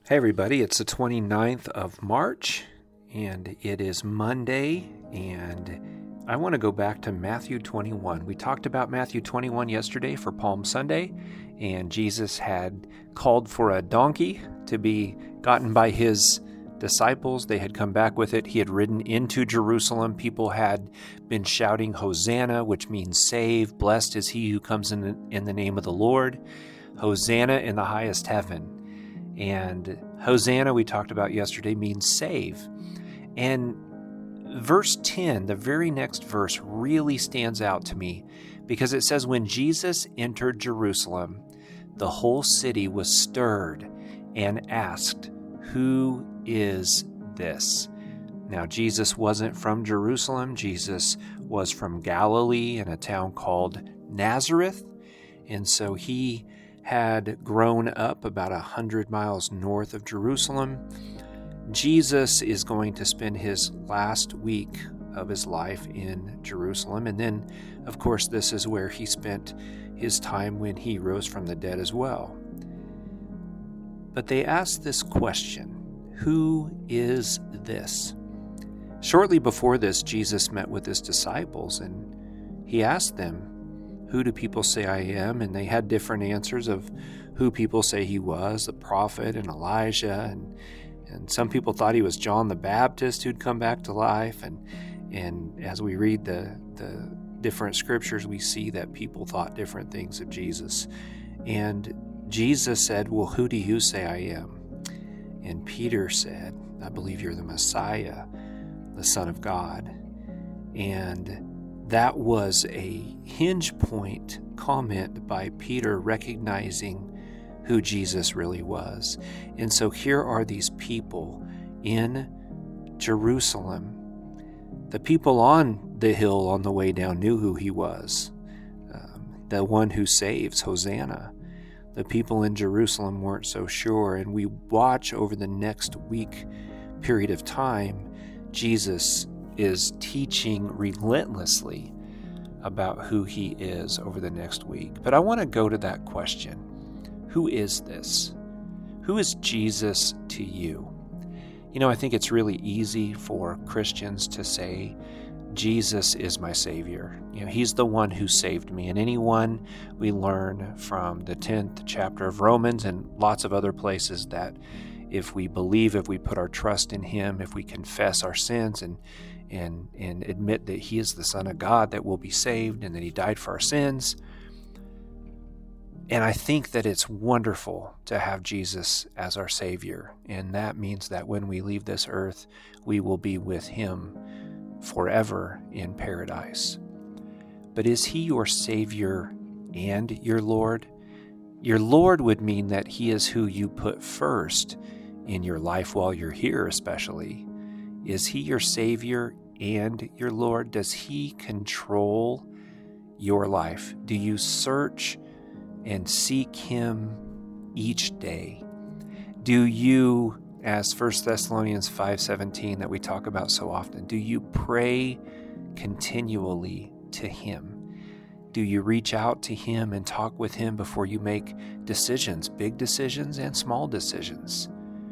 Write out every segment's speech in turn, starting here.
Hey everybody, it's the 29th of March and it is Monday, and I want to go back to Matthew 21. We talked about Matthew 21 yesterday for Palm Sunday, and Jesus had called for a donkey to be gotten by his disciples. They had come back with it. He had ridden into Jerusalem. People had been shouting Hosanna, which means save. Blessed is he who comes in the name of the Lord. Hosanna in the highest heaven. And Hosanna, we talked about yesterday, means save. And verse 10, the very next verse, really stands out to me because it says, when Jesus entered Jerusalem, the whole city was stirred and asked, "Who is this?" Now, Jesus wasn't from Jerusalem. Jesus was from Galilee in a town called Nazareth. And so he had grown up about 100 miles north of Jerusalem. Jesus is going to spend his last week of his life in Jerusalem. And then, of course, this is where he spent his time when he rose from the dead as well. But they asked this question, who is this? Shortly before this, Jesus met with his disciples and he asked them, "Who do people say I am?" And they had different answers of who people say he was, the prophet and Elijah. And some people thought he was John the Baptist who'd come back to life. And as we read the different scriptures, we see that people thought different things of Jesus. And Jesus said, "Well, who do you say I am?" And Peter said, "I believe you're the Messiah, the Son of God." And that was a hinge point comment by Peter recognizing who Jesus really was. And so here are these people in Jerusalem. The people on the hill on the way down knew who he was, the one who saves, Hosanna. The people in Jerusalem weren't so sure. And we watch over the next week period of time, Jesus is teaching relentlessly about who he is over the next week. But I want to go to that question. Who is this? Who is Jesus to you? You know, I think it's really easy for Christians to say, Jesus is my Savior. You know, he's the one who saved me. And anyone, we learn from the 10th chapter of Romans and lots of other places that if we believe, if we put our trust in him, if we confess our sins and admit that he is the Son of God, that we'll be saved and that he died for our sins. And I think that it's wonderful to have Jesus as our Savior. And that means that when we leave this earth, we will be with him forever in paradise. But is he your Savior and your Lord? Your Lord would mean that he is who you put first in your life while you're here, especially. Is he your Savior and your Lord? Does he control your life? Do you search and seek him each day? Do you, as 1 Thessalonians 5:17 that we talk about so often, do you pray continually to him? Do you reach out to him and talk with him before you make decisions, big decisions and small decisions?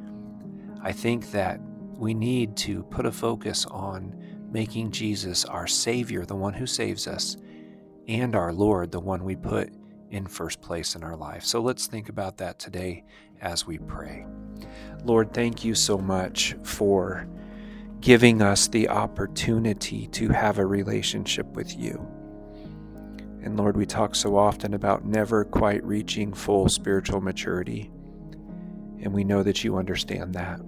I think that we need to put a focus on making Jesus our Savior, the one who saves us, and our Lord, the one we put in first place in our life. So let's think about that today as we pray. Lord, thank you so much for giving us the opportunity to have a relationship with you. And Lord, we talk so often about never quite reaching full spiritual maturity, and we know that you understand that.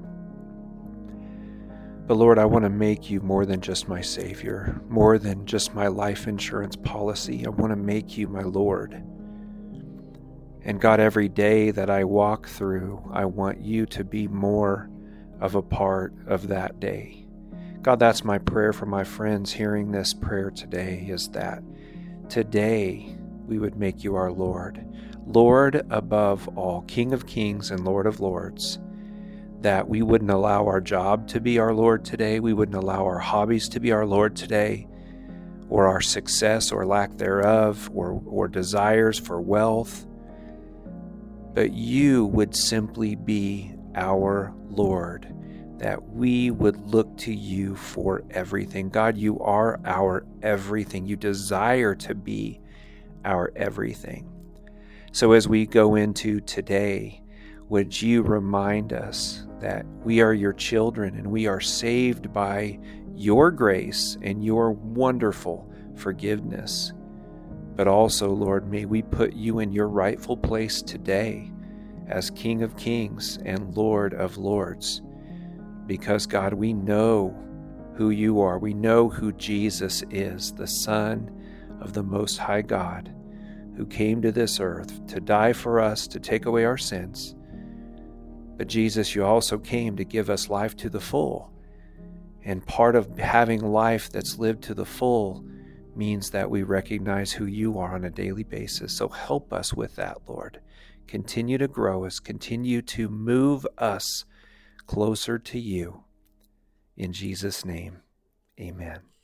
But Lord, I want to make you more than just my Savior, more than just my life insurance policy. I want to make you my Lord. And God, every day that I walk through, I want you to be more of a part of that day. God, that's my prayer for my friends hearing this prayer today, is that today we would make you our Lord. Lord above all, King of kings and Lord of lords. That we wouldn't allow our job to be our Lord today. We wouldn't allow our hobbies to be our Lord today, or our success or lack thereof, or desires for wealth. But you would simply be our Lord, that we would look to you for everything. God, you are our everything. You desire to be our everything. So as we go into today, would you remind us that we are your children and we are saved by your grace and your wonderful forgiveness. But also, Lord, may we put you in your rightful place today as King of Kings and Lord of Lords. Because, God, we know who you are. We know who Jesus is, the Son of the Most High God, who came to this earth to die for us, to take away our sins. But Jesus, you also came to give us life to the full. And part of having life that's lived to the full means that we recognize who you are on a daily basis. So help us with that, Lord. Continue to grow us. Continue to move us closer to you. In Jesus' name, amen.